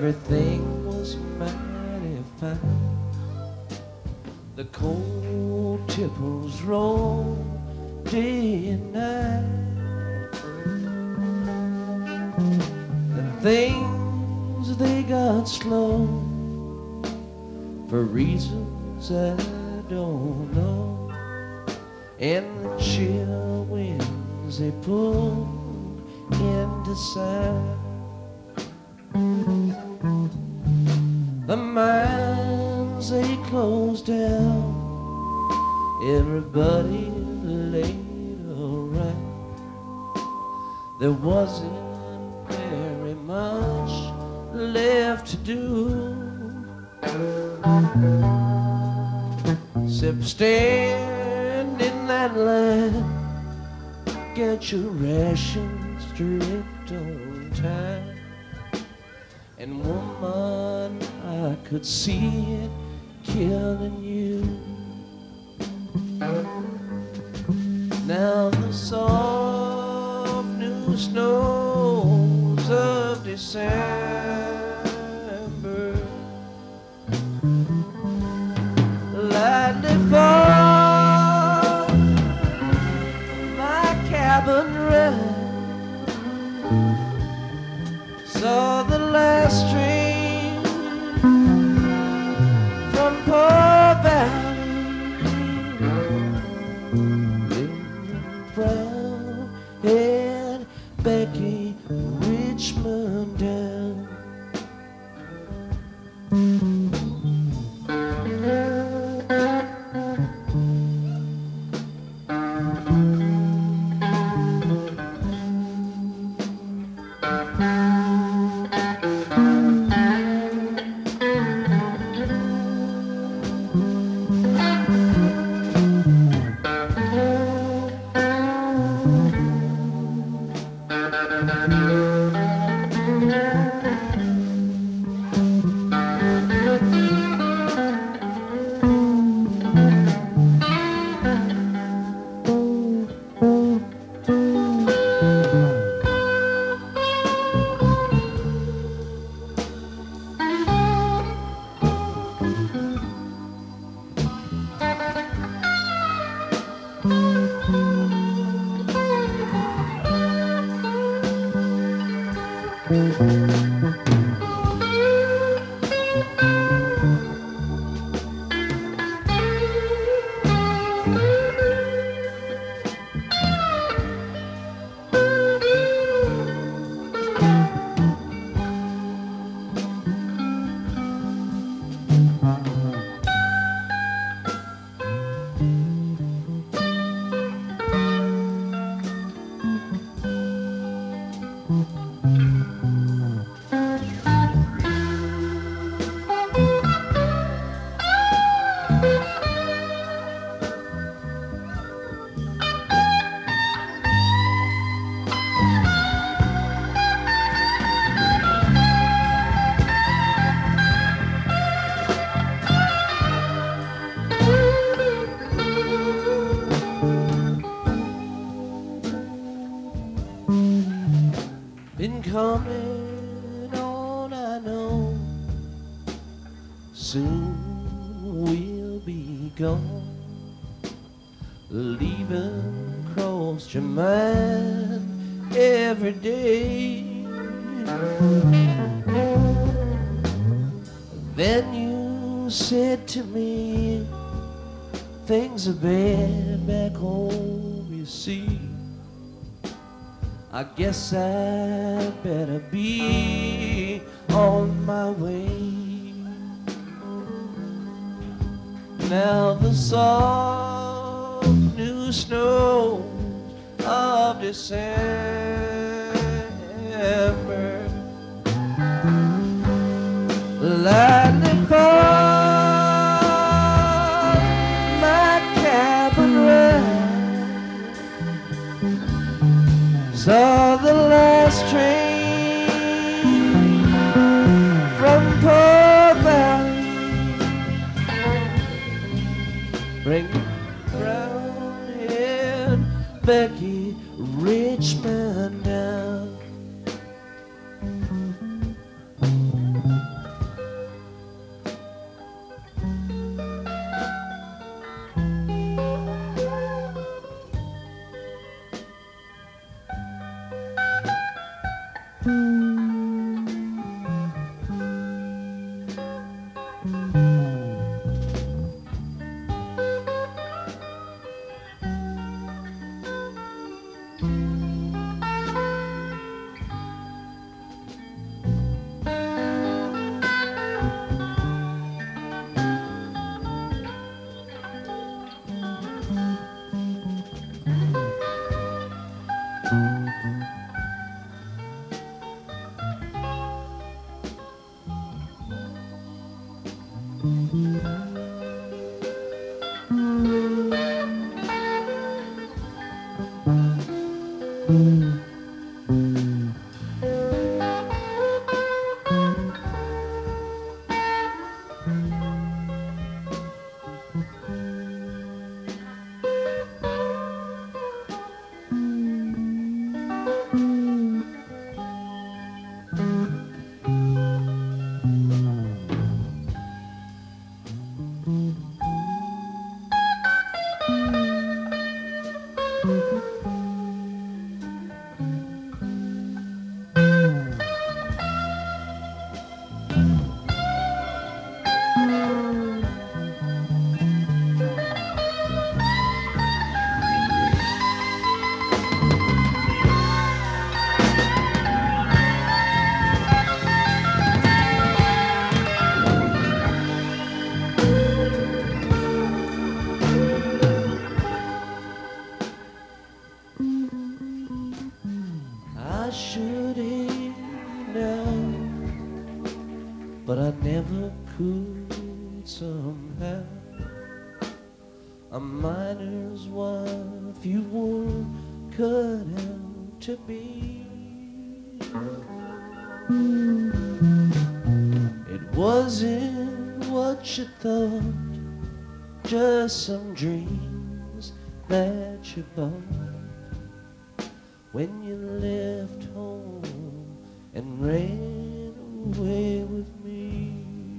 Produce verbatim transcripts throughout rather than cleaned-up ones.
everything was mighty fine. The cold tipples roll day and night. And things they got slow for reasons I don't know. And the chill winds they pull into sight. The mines they closed down. Everybody laid around. There wasn't very much left to do except stand in that line, get your rations stripped on time. And woman, I could see it killing you. Now the soft new snows of December lightly fall my cabin rest. Saw the last train from Poor Valley, brown haired Becky Richmond down. Been coming on, I know. Soon we'll be gone. Leaving crossed your mind every day. Then you said to me, things are bad back home, you see. I guess I better be on my way. Now the soft new snows of December lightly fall my cabin rest. Saw the last train from Poor Valley bring brown-haired Becky Richmond down. I should have known, but I never could somehow. A miner's wife you were cut out to be. It wasn't what you thought, just some dreams that you bought when you left home and ran away with me.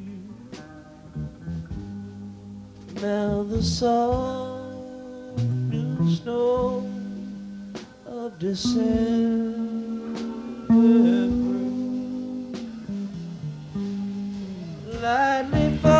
Now the soft new snow of December lightly falls